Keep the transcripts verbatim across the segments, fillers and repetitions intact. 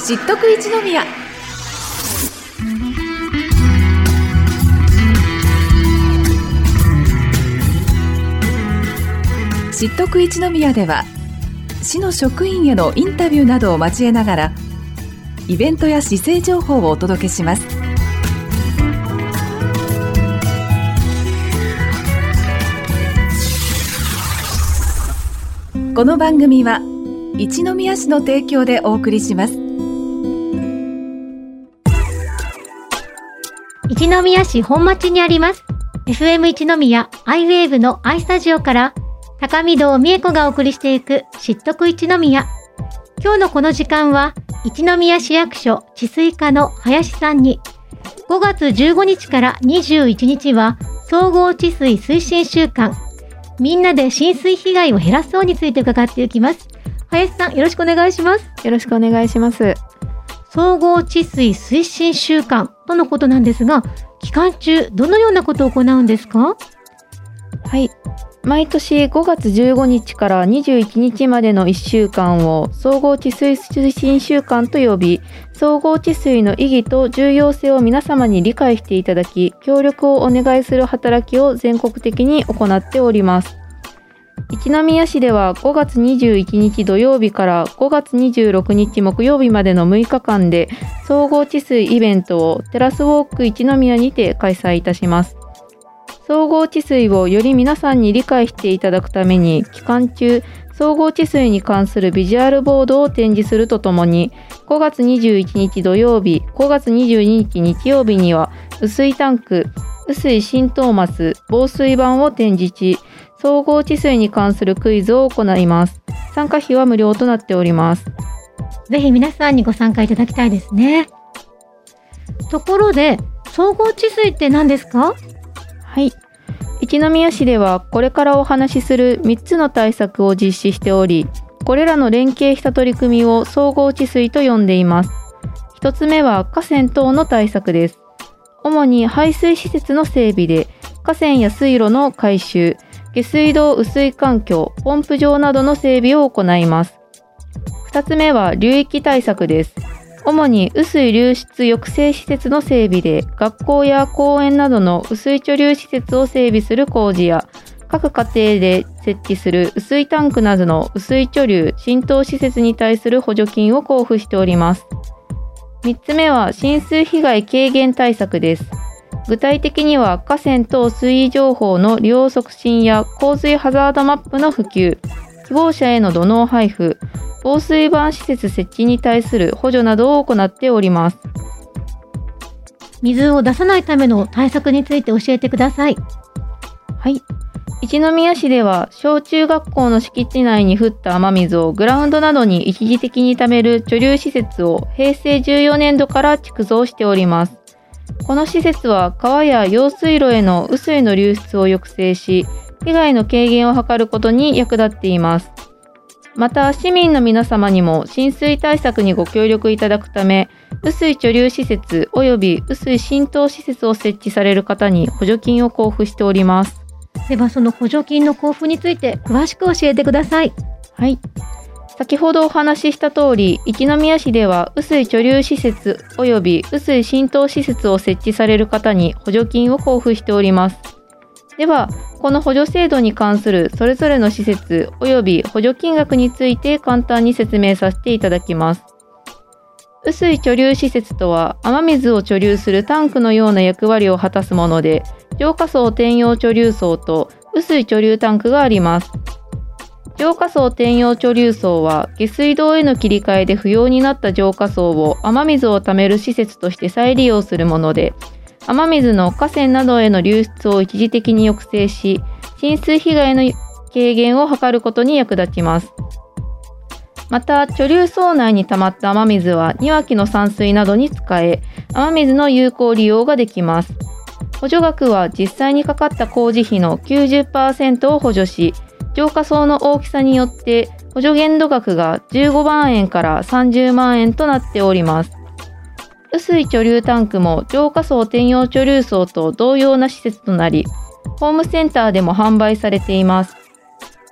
知っとく一宮。知っとく一宮では、市の職員へのインタビューなどを交えながら、イベントや市政情報をお届けします。この番組は一宮市の提供でお送りします。 一宮市本町にあります エフエム 一宮アイウェーブの アイスタジオから高見堂美恵子がお送りしていく知っとく一宮。今日のこの時間は一宮市役所治水課の林さんに、ごがつじゅうごにちからにじゅういちにちは総合治水推進週間、みんなで浸水被害を減らそうについて伺っていきます。林さん、よろしくお願いします。 よろしくお願いします。 総合治水推進週間とのことなんですが、期間中どのようなことを行うんですか？ はい。毎年ごがつじゅうごにちからにじゅういちにちまでのいっしゅうかんを総合治水推進週間と呼び、総合治水の意義と重要性を皆様に理解していただき、協力をお願いする働きを全国的に行っております。一宮市ではごがつにじゅういちにち土曜日からごがつにじゅうろくにち木曜日までのむいかかんで総合治水イベントをテラスウォーク一宮にて開催いたします。総合治水をより皆さんに理解していただくために、期間中、総合治水に関するビジュアルボードを展示するとともに、ごがつにじゅういちにち土曜日、ごがつにじゅうににち日曜日には、雨水タンク、雨水浸透マス、防水板を展示し、総合治水に関するクイズを行います。参加費は無料となっております。 ぜひ皆さんにご参加いただきたいですね。ところで、総合治水って何ですか？ はい。一宮市ではこれからお話しするみっつの対策を実施しており、これらの連携した取り組みを総合治水と呼んでいます。ひとつめは河川等の対策です。主に排水施設の整備で、河川や水路の改修、下水道雨水環境、ポンプ場などの整備を行います。ふたつめは流域対策です。主に雨水流出抑制施設の整備で、学校や公園などの雨水貯留施設を整備する工事や、各家庭で設置する雨水タンクなどの雨水貯留浸透施設に対する補助金を交付しております。みっつめは浸水被害軽減対策です。具体的には河川等水位情報の利用促進や洪水ハザードマップの普及、希望者への土のう配布、防水板施設設置に対する補助などを行っております。 水を出さないための対策について教えてください。 はい。一宮市では小中学校の敷地内に降った雨水をグラウンドなどに一時的に貯める貯留施設をへいせいじゅうよねんどから築造しております。この施設は川や用水路への雨水の流出を抑制し、被害の軽減を図ることに役立っています。また、市民の皆様にも浸水対策にご協力いただくため、雨水貯留施設及び雨水浸透施設を設置される方に補助金を交付しております。 では、その補助金の交付について詳しく教えてください。 はい。先ほどお話しした通り、一宮市では雨水貯留施設及び雨水浸透施設を設置される方に補助金を交付しております。では、この補助制度に関するそれぞれの施設及び補助金額について簡単に説明させていただきます。雨水貯留施設とは、雨水を貯留するタンクのような役割を果たすもので、浄化槽転用貯留槽と雨水貯留タンクがあります。浄化槽転用貯留槽は、下水道への切り替えで不要になった浄化槽を雨水を貯める施設として再利用するもので、雨水の河川などへの流出を一時的に抑制し、浸水被害の軽減を図ることに役立ちます。また、貯留槽内に溜まった雨水は庭木の散水などに使え、雨水の有効利用ができます。補助額は実際にかかった工事費の きゅうじゅっパーセント を補助し、浄化槽の大きさによって補助限度額がじゅうごまんえんからさんじゅうまんえんとなっております。雨水貯留タンクも浄化槽転用貯留槽と同様な施設となり、ホームセンターでも販売されています。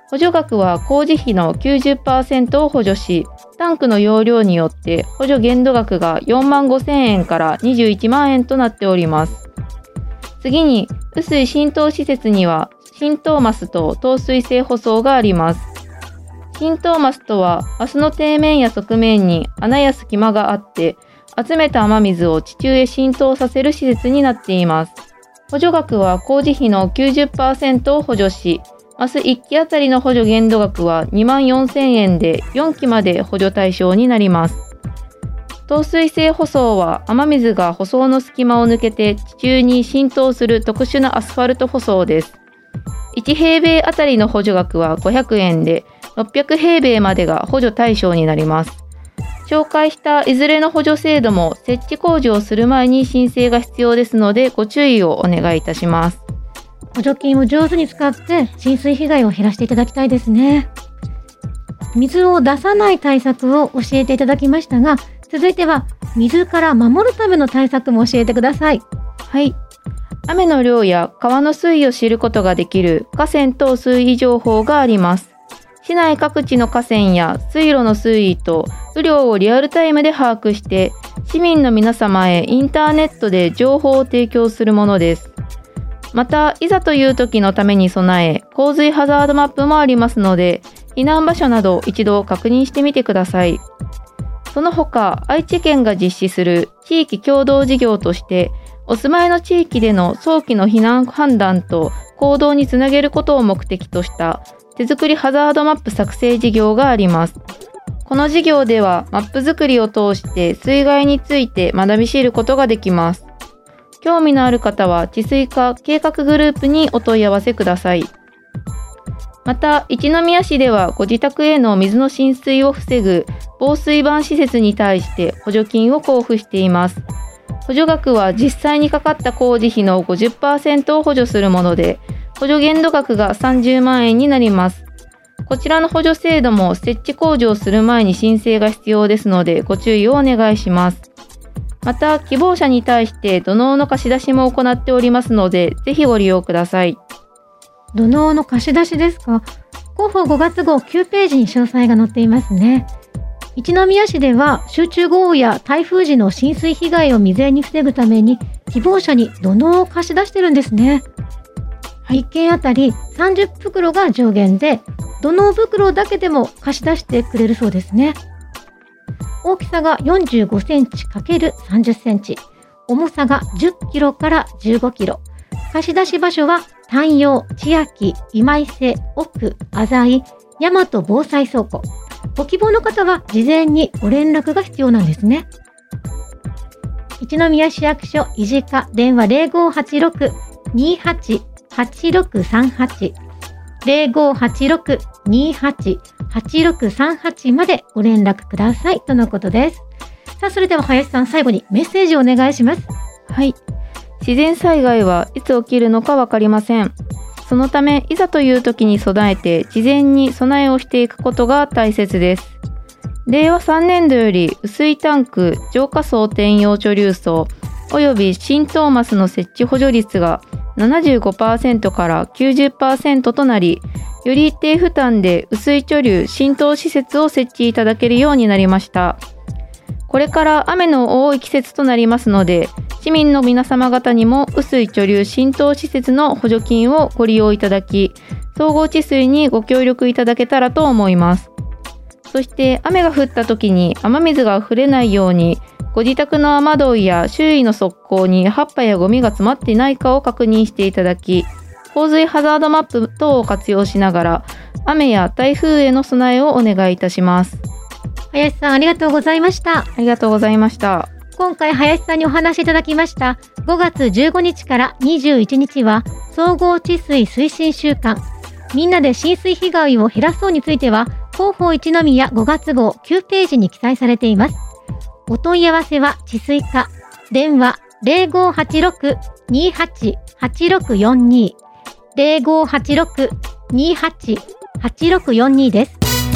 補助額は工事費の きゅうじゅっパーセント を補助し、タンクの容量によって補助限度額がよんまんごせんえんからにじゅういちまんえんとなっております。次に、雨水浸透施設には浸透マスと透水性舗装があります。浸透マスとは、マスの底面や側面に穴や隙間があって、集めた雨水を地中へ浸透させる施設になっています。補助額は工事費の きゅうじゅっパーセント を補助し、マスいっきあたりの補助限度額はにまんよんせんえんでよんきまで補助対象になります。透水性舗装は雨水が舗装の隙間を抜けて地中に浸透する特殊なアスファルト舗装です。いちへいべいあたりの補助額はごひゃくえんでろっぴゃくへいべいまでが補助対象になります。紹介したいずれの補助制度も設置工事をする前に申請が必要ですのでご注意をお願いいたします。 補助金を上手に使って浸水被害を減らしていただきたいですね。水を出さない対策を教えていただきましたが、続いては水から守るための対策も教えてください。 はい。雨の量や川の水位を知ることができる河川等水位情報があります。市内各地の河川や水路の水位と雨量をリアルタイムで把握して、市民の皆様へインターネットで情報を提供するものです。また、いざという時のために備え、洪水ハザードマップもありますので、避難場所など一度確認してみてください。その他、愛知県が実施する地域共同事業として、お住まいの地域での早期の避難判断と行動につなげることを目的とした手作りハザードマップ作成事業があります。この事業ではマップ作りを通して水害について学び知ることができます。興味のある方は治水課計画グループにお問い合わせください。また、一宮市ではご自宅への水の浸水を防ぐ防水板施設に対して補助金を交付しています。補助額は実際にかかった工事費の ごじゅっパーセント を補助するもので、補助限度額がさんじゅうまんえんになります。こちらの補助制度も設置工事をする前に申請が必要ですのでご注意をお願いします。また、希望者に対して土のうの貸し出しも行っておりますので、ぜひご利用ください。 土のうの貸し出しですか？広報ごがつごうきゅうページに詳細が載っていますね。一宮市では集中豪雨や台風時の浸水被害を未然に防ぐために希望者に土のうを貸し出してるんですね。いっけんあたりさんじゅっぷくろが上限で、土のう袋だけでも貸し出してくれるそうですね。大きさがよんじゅうごセンチかけるさんじゅっセンチ、重さがじゅっキロからじゅうごキロ。貸し出し場所は丹陽、千秋、今伊勢、奥、浅井、大和防災倉庫。ご希望の方は事前にご連絡が必要なんですね。一宮市役所維持課電話 ゼロごはちろく にーはち はちろくさんはち ゼロごはちろく にーはち はちろくさんはちまでご連絡くださいとのことです。さあ、それでは林さん、最後にメッセージをお願いします。 はい。自然災害はいつ起きるのかわかりません。そのため、いざという時に備えて事前に備えをしていくことが大切です。れいわさんねんどより雨水タンク、浄化槽転用貯留槽および浸透マスの設置補助率が ななじゅうごパーセント から きゅうじゅっパーセント となり、より低負担で雨水貯留浸透施設を設置いただけるようになりました。これから雨の多い季節となりますので、市民の皆様方にも雨水貯留浸透施設の補助金をご利用いただき、総合治水にご協力いただけたらと思います。そして雨が降った時に雨水が溢れないように、ご自宅の雨どいや周囲の側溝に葉っぱやゴミが詰まっていないかを確認していただき、洪水ハザードマップ等を活用しながら、雨や台風への備えをお願いいたします。 林さん、ありがとうございました。 ありがとうございました。 今回林さんにお話しいただきましたごがつじゅうごにちからにじゅういちにちは総合治水推進週間、みんなで浸水被害を減らそうについては広報一宮ごがつごうきゅうページに記載されています。お問い合わせは治水課電話 ゼロごはちろく にーはち はちろくよんに ゼロごはちろく にーはち はちろくよんに です。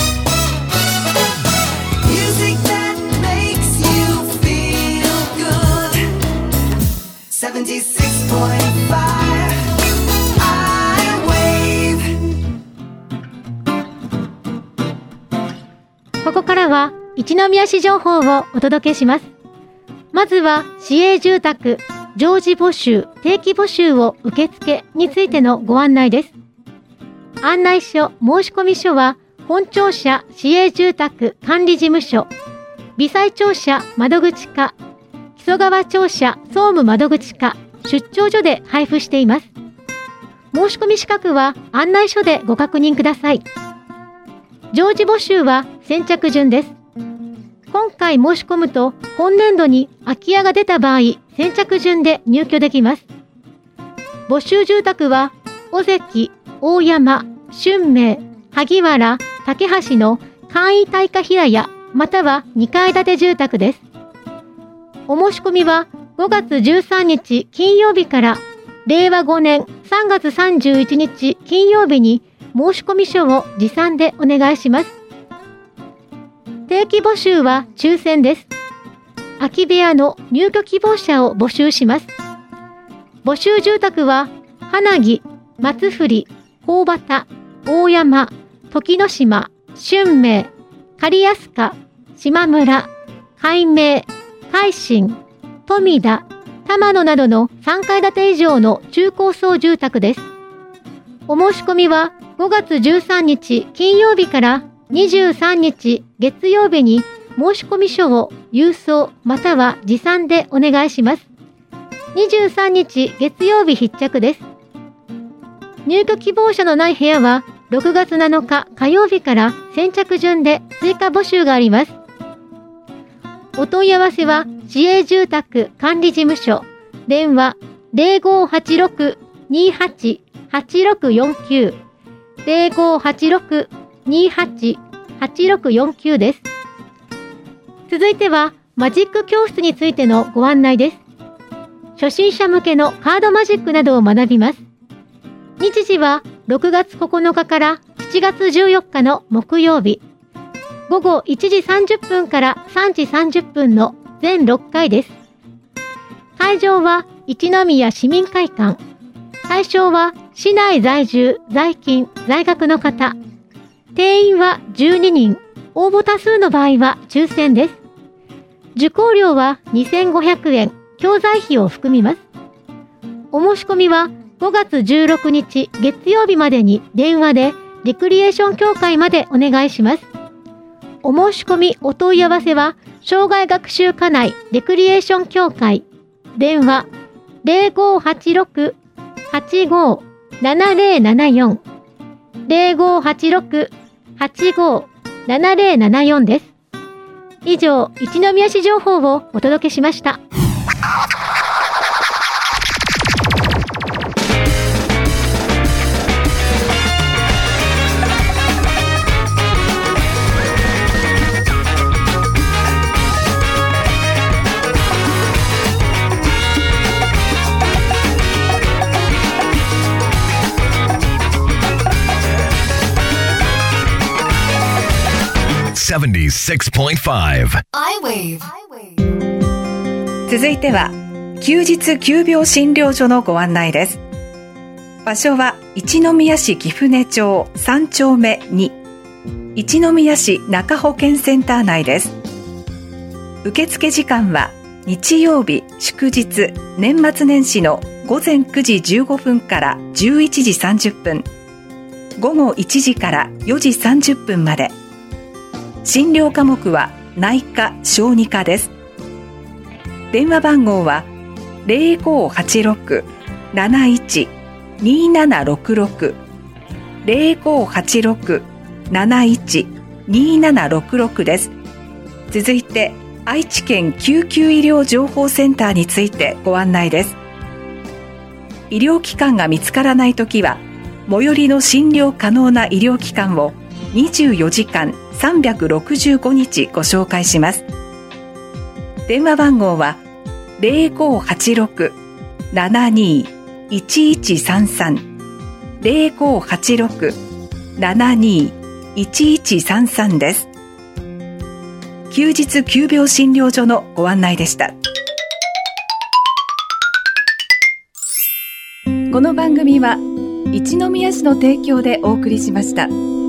seventy-six point five I wave ここからは一宮市情報をお届けします。まずは市営住宅常時募集、定期募集を受付についてのご案内です。案内書、申込書は本庁舎市営住宅管理事務所、微細庁舎窓口課、木曽川庁舎総務窓口課、出張所で配布しています。申し込み資格は案内書でご確認ください。常時募集は先着順です。今回申し込むと本年度に空き家が出た場合、先着順で入居できます。募集住宅は尾関、大山、春明、萩原、竹橋の簡易耐火平屋またはにかい建て住宅です。お申し込みはごがつじゅうさんにち金曜日かられいわごねんさんがつさんじゅういちにち金曜日に申し込み書を持参でお願いします。定期募集は抽選です。空き部屋の入居希望者を募集します。募集住宅は花木、松振、大畑、大山、時之島、春明、刈安家、島村、海明、海進、富田、玉野などのさんかい建て以上の中高層住宅です。お申し込みはごがつじゅうさんにち金曜日からにじゅうさんにち月曜日に申し込み書を郵送または持参でお願いします。にじゅうさんにち月曜日必着です。入居希望者のない部屋はろくがつなのか火曜日から先着順で追加募集があります。お問い合わせは市営住宅管理事務所、電話 ゼロごはちろく にはち はちろくよんきゅう ゼロごはちろく にはち はちろくよんきゅう です。続いてはマジック教室についてのご案内です。初心者向けのカードマジックなどを学びます。日時はろくがつここのかからしちがつじゅうよっかの木曜日。ごごいちじさんじゅっぷんからさんじさんじゅっぷんの全ろっかいです。会場は一宮市民会館。対象は市内在住、在勤、在学の方。定員はじゅうににん。応募多数の場合は抽選です。受講料はにせんごひゃくえん、教材費を含みます。お申し込みはごがつじゅうろくにち月曜日までに電話でレクリエーション協会までお願いします。お申し込みお問い合わせは障害学習課内レクリエーション協会電話 ゼロごはちろく はちご ななゼロななよん ゼロごはちろく はちご ななゼロななよんです。以上、一宮市情報をお届けしました。 ななじゅうろくてんご アイウェーブ。 続いては休日急病診療所のご案内です。場所は一宮市貴船町さんちょうめに、一宮市中保健センター内です。受付時間は日曜日祝日年末年始のごぜんくじじゅうごふんからじゅういちじさんじゅっぷん、ごごいちじからよじさんじゅっぷんまで。診療科目は内科・小児科です。電話番号は ゼロごはちろく なないち にななろくろく ゼロごはちろく なないち にななろくろく です。続いて愛知県救急医療情報センターについてご案内です。医療機関が見つからないときは最寄りの診療可能な医療機関をにじゅうよじかんさんびゃくろくじゅうごにちご紹介します。電話番号は ゼロごはちろく ななにい いちいちさんさん ゼロごはちろく ななにい いちいちさんさん です。休日急病診療所のご案内でした。この番組は一宮市の提供でお送りしました。